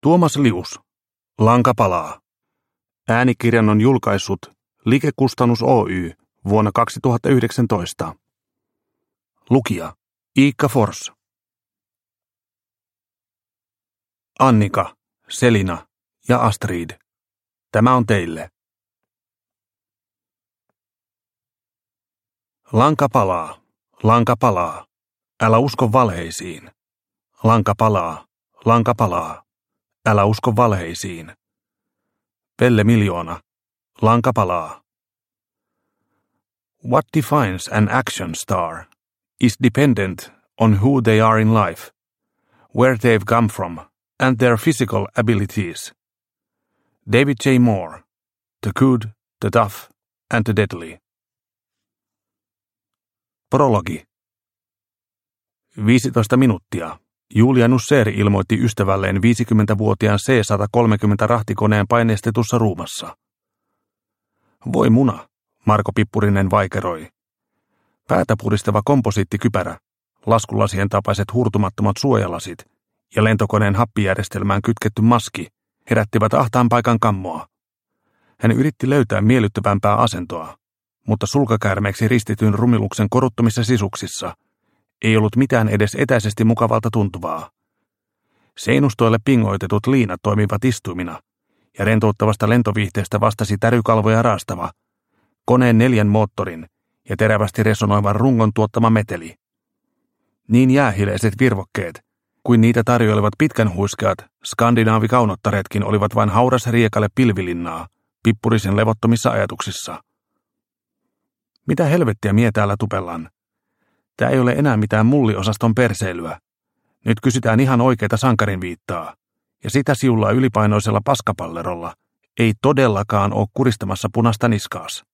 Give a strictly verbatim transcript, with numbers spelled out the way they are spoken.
Tuomas Lius. Lanka palaa. Äänikirjan on julkaissut Like-kustannus Oy vuonna kaksituhattayhdeksäntoista. Lukija Iikka Fors. Annika, Selina ja Astrid. Tämä on teille. Lanka palaa. Lanka palaa. Älä usko valheisiin. Lanka palaa. Lanka palaa. Älä usko valheisiin. Pelle Miljoona. Lanka palaa. What defines an action star is dependent on who they are in life, where they've come from, and their physical abilities. David J. Moore. The Good, the Tough, and the Deadly. Prologi. viisitoista minuuttia. Julia Nusser ilmoitti ystävälleen viisikymmentävuotiaan C sata kolmekymmentä rahtikoneen paineistetussa ruumassa. Voi muna, Marko Pippurinen vaikeroi. Päätä puristava komposiittikypärä, laskulasien tapaiset hurtumattomat suojalasit ja lentokoneen happijärjestelmään kytketty maski herättivät ahtaan paikan kammoa. Hän yritti löytää miellyttävämpää asentoa, mutta sulkakäärmeeksi ristityn rumiluksen koruttomissa sisuksissa ei ollut mitään edes etäisesti mukavalta tuntuvaa. Seinustoille pingoitetut liinat toimivat istuimina, ja rentouttavasta lentoviihteestä vastasi tärykalvoja raastava, koneen neljän moottorin ja terävästi resonoivan rungon tuottama meteli. Niin jäähileiset virvokkeet, kuin niitä tarjoilevat pitkän huiskeat skandinaavikaunottareetkin olivat vain hauras riekalle pilvilinnaa Pippurisen levottomissa ajatuksissa. Mitä helvettiä mie täällä tupellaan? Tää ei ole enää mitään mulliosaston perseilyä. Nyt kysytään ihan oikeita sankarin viittaa, ja sitä siullaa ylipainoisella paskapallerolla ei todellakaan ole kuristamassa punaista niskaas.